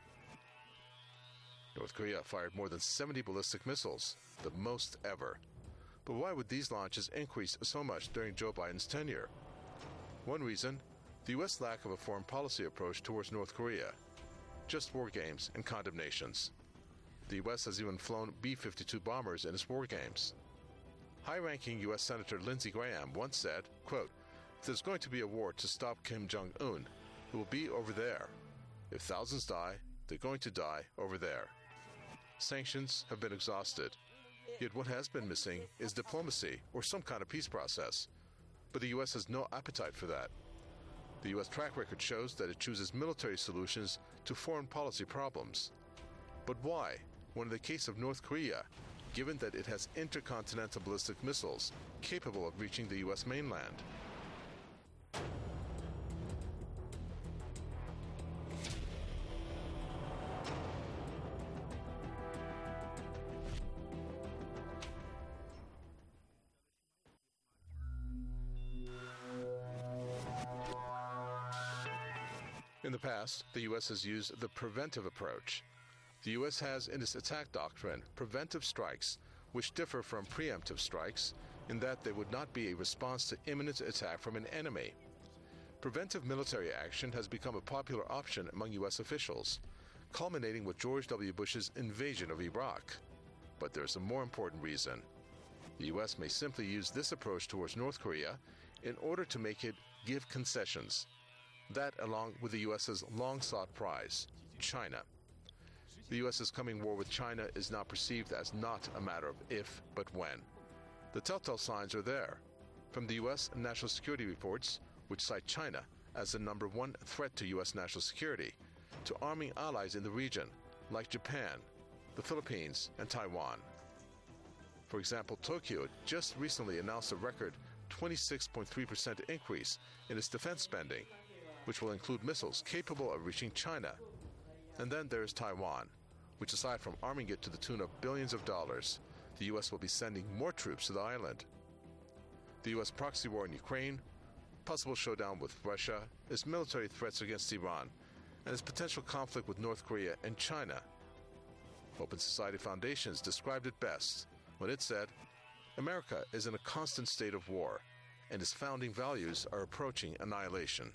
Speaker 2: North Korea fired more than seventy ballistic missiles, the most ever. But why would these launches increase so much during Joe Biden's tenure? One reason, the U S lack of a foreign policy approach towards North Korea. Just war games and condemnations. The U S has even flown B fifty-two bombers in its war games. High-ranking U S Senator Lindsey Graham once said, quote, "If there's going to be a war to stop Kim Jong-un, it will be over there. If thousands die, they're going to die over there." Sanctions have been exhausted. Yet what has been missing is diplomacy or some kind of peace process. But the U S has no appetite for that. The U S track record shows that it chooses military solutions to foreign policy problems. But why, when in the case of North Korea, given that it has intercontinental ballistic missiles capable of reaching the U S mainland? In the past, the U S has used the preventive approach. The U S has in its attack doctrine preventive strikes, which differ from preemptive strikes in that they would not be a response to imminent attack from an enemy. Preventive military action has become a popular option among U S officials, culminating with George W. Bush's invasion of Iraq. But there's a more important reason. The U S may simply use this approach towards North Korea in order to make it give concessions. That along with the U S's long-sought prize, China. The U S's coming war with China is now perceived as not a matter of if, but when. The telltale signs are there, from the U S national security reports, which cite China as the number one threat to U S national security, to arming allies in the region, like Japan, the Philippines, and Taiwan. For example, Tokyo just recently announced a record twenty-six point three percent increase in its defense spending, which will include missiles capable of reaching China. And then there's Taiwan, which aside from arming it to the tune of billions of dollars, the U S will be sending more troops to the island. The U S proxy war in Ukraine, possible showdown with Russia, its military threats against Iran, and its potential conflict with North Korea and China. Open Society Foundations described it best when it said, America is in a constant state of war, and its founding values are approaching annihilation.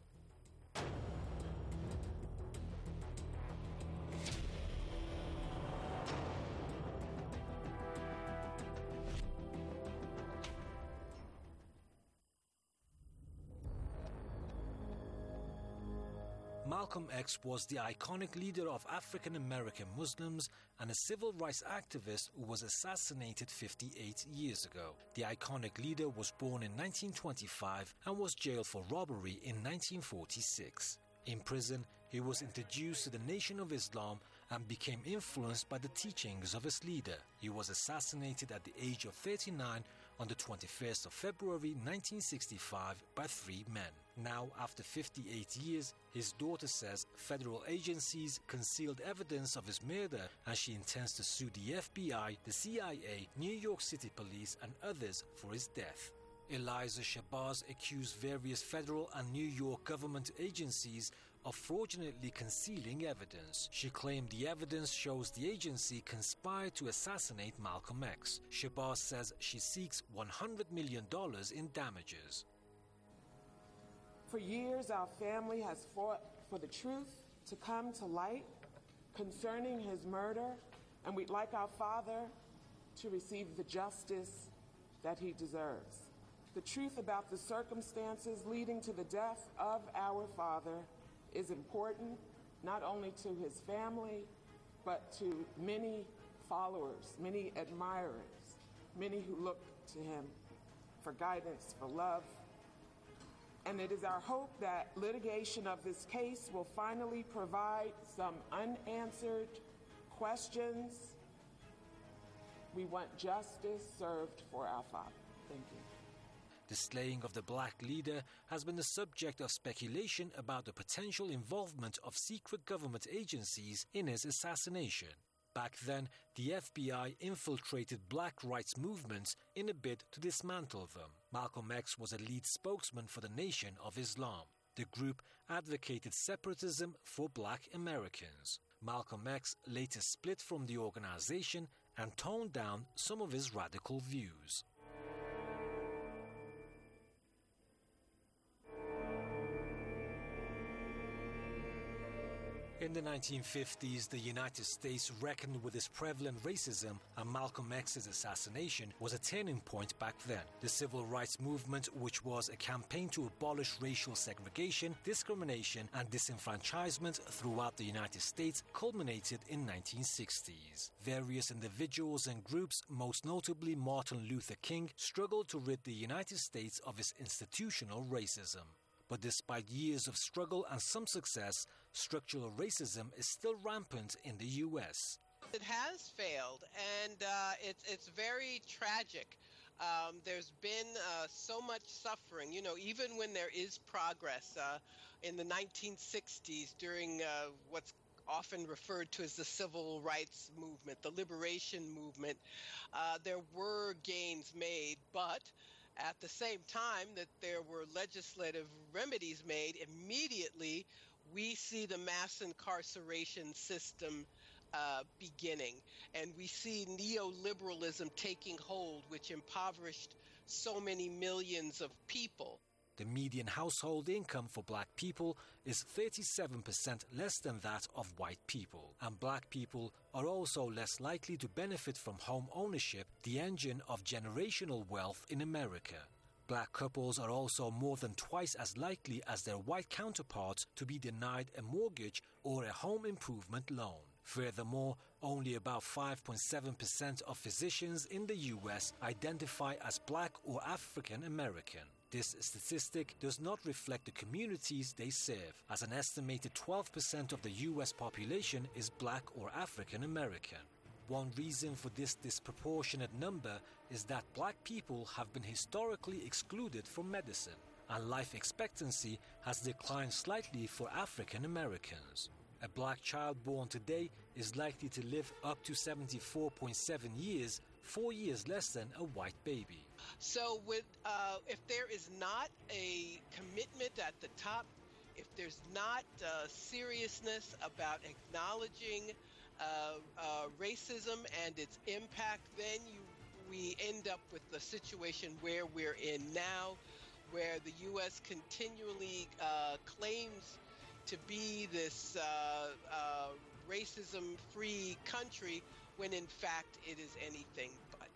Speaker 1: Malcolm X was the iconic leader of African American Muslims and a civil rights activist who was assassinated fifty-eight years ago. The iconic leader was born in nineteen twenty-five and was jailed for robbery in nineteen forty-six. In prison, he was introduced to the Nation of Islam and became influenced by the teachings of his leader. He was assassinated at the age of thirty-nine on the twenty-first of February nineteen sixty-five by three men. Now, after fifty-eight years, his daughter says federal agencies concealed evidence of his murder and she intends to sue the F B I, the C I A, New York City Police and others for his death. Eliza Shabazz accused various federal and New York government agencies of fraudulently concealing evidence. She claimed the evidence shows the agency conspired to assassinate Malcolm X. Shabazz says she seeks one hundred million dollars in damages.
Speaker 3: For years, our family has fought for the truth to come to light concerning his murder, and we'd like our father to receive the justice that he deserves. The truth about the circumstances leading to the death of our father is important not only to his family, but to many followers, many admirers, many who look to him for guidance, for love. And it is our hope that litigation of this case will finally provide some unanswered questions. We want justice served for our father. Thank you.
Speaker 1: The slaying of the black leader has been the subject of speculation about the potential involvement of secret government agencies in his assassination. Back then, the F B I infiltrated black rights movements in a bid to dismantle them. Malcolm X was a lead spokesman for the Nation of Islam. The group advocated separatism for black Americans. Malcolm X later split from the organization and toned down some of his radical views. In the nineteen fifties, the United States reckoned with its prevalent racism, and Malcolm X's assassination was a turning point back then. The civil rights movement, which was a campaign to abolish racial segregation, discrimination, and disenfranchisement throughout the United States, culminated in the nineteen sixties. Various individuals and groups, most notably Martin Luther King, struggled to rid the United States of its institutional racism. But despite years of struggle and some success, structural racism is still rampant in the U S.
Speaker 5: It has failed, and uh, it's, it's very tragic. Um, there's been uh, so much suffering, you know, even when there is progress. Uh, in the nineteen sixties, during uh, what's often referred to as the civil rights movement, the liberation movement, uh, there were gains made, but at the same time that there were legislative remedies made, immediately we see the mass incarceration system uh, beginning, and we see neoliberalism taking hold, which impoverished so many millions of people.
Speaker 1: The median household income for black people is thirty-seven percent less than that of white people, and black people are also less likely to benefit from home ownership, the engine of generational wealth in America. Black couples are also more than twice as likely as their white counterparts to be denied a mortgage or a home improvement loan. Furthermore, only about five point seven percent of physicians in the U S identify as black or African American. This statistic does not reflect the communities they serve, as an estimated twelve percent of the U S population is black or African American. One reason for this disproportionate number is that black people have been historically excluded from medicine, and life expectancy has declined slightly for African Americans. A black child born today is likely to live up to seventy-four point seven years, four years less than a white baby.
Speaker 5: So with, uh, if there is not a commitment at the top, if there's not uh, seriousness about acknowledging uh, uh, racism and its impact, then you, we end up with the situation where we're in now, where the U S continually uh, claims to be this uh, uh, racism-free country, when in fact it is anything but.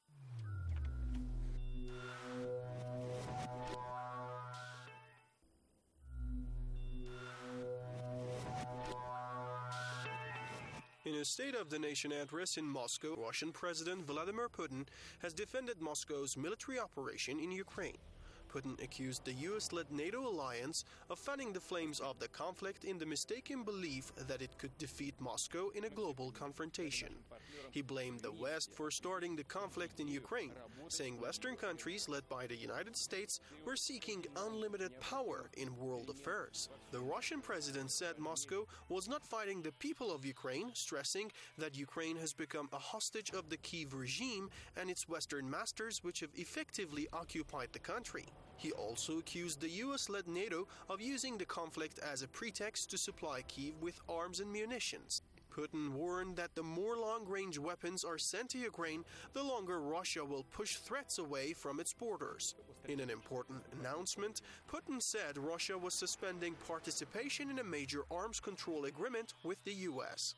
Speaker 6: In a State of the Nation address in Moscow, Russian President Vladimir Putin has defended Moscow's military operation in Ukraine. Putin accused the U S-led NATO alliance of fanning the flames of the conflict in the mistaken belief that it could defeat Moscow in a global confrontation. He blamed the West for starting the conflict in Ukraine, saying Western countries led by the United States were seeking unlimited power in world affairs. The Russian president said Moscow was not fighting the people of Ukraine, stressing that Ukraine has become a hostage of the Kyiv regime and its Western masters, which have effectively occupied the country. He also accused the U S-led NATO of using the conflict as a pretext to supply Kyiv with arms and munitions. Putin warned that the more long-range weapons are sent to Ukraine, the longer Russia will push threats away from its borders. In an important announcement, Putin said Russia was suspending participation in a major arms control agreement with the U S.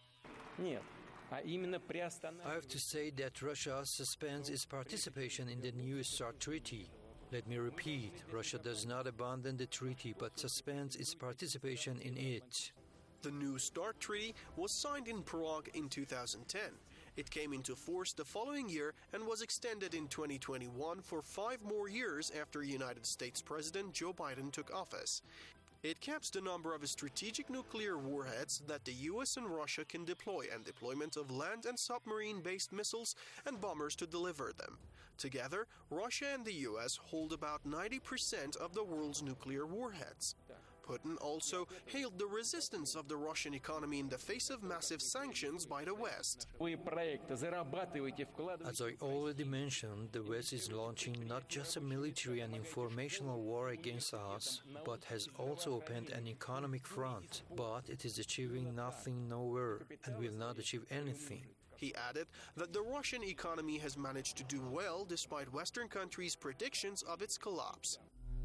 Speaker 8: I have to say that Russia suspends its participation in the New START treaty. Let me repeat, Russia does not abandon the treaty but suspends its participation in it.
Speaker 6: The New START treaty was signed in Prague in two thousand ten. It came into force the following year and was extended in twenty twenty-one for five more years after United States President Joe Biden took office. It caps the number of strategic nuclear warheads that the U S and Russia can deploy and deployment of land and submarine-based missiles and bombers to deliver them. Together, Russia and the U S hold about ninety percent of the world's nuclear warheads. Putin also hailed the resistance of the Russian economy in the face of massive sanctions by the West.
Speaker 8: As I already mentioned, the West is launching not just a military and informational war against us, but has also opened an economic front. But it is achieving nothing nowhere and will not achieve anything.
Speaker 6: He added that the Russian economy has managed to do well despite Western countries' predictions of its collapse.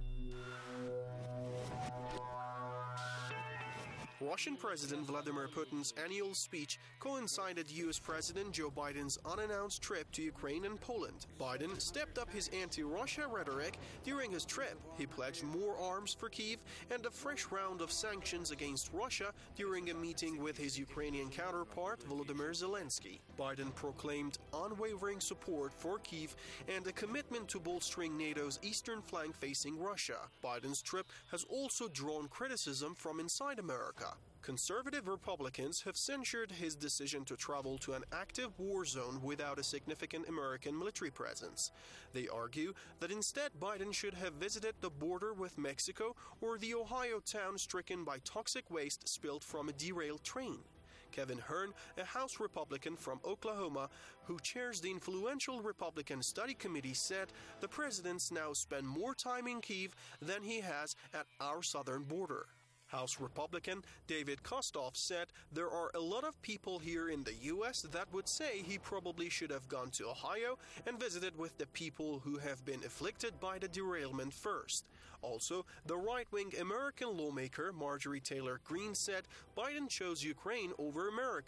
Speaker 6: Russian President Vladimir Putin's annual speech coincided U S President Joe Biden's unannounced trip to Ukraine and Poland. Biden stepped up his anti-Russia rhetoric during his trip. He pledged more arms for Kyiv and a fresh round of sanctions against Russia during a meeting with his Ukrainian counterpart Volodymyr Zelensky. Biden proclaimed unwavering support for Kyiv and a commitment to bolstering NATO's eastern flank facing Russia. Biden's trip has also drawn criticism from inside America. Conservative Republicans have censured his decision to travel to an active war zone without a significant American military presence. They argue that instead Biden should have visited the border with Mexico or the Ohio town stricken by toxic waste spilled from a derailed train. Kevin Hern, a House Republican from Oklahoma who chairs the influential Republican Study Committee, said the president's now spend more time in Kyiv than he has at our southern border. House Republican David Kostoff said there are a lot of people here in the U S that would say he probably should have gone to Ohio and visited with the people who have been afflicted by the derailment first. Also, the right-wing American lawmaker Marjorie Taylor Greene said Biden chose Ukraine over America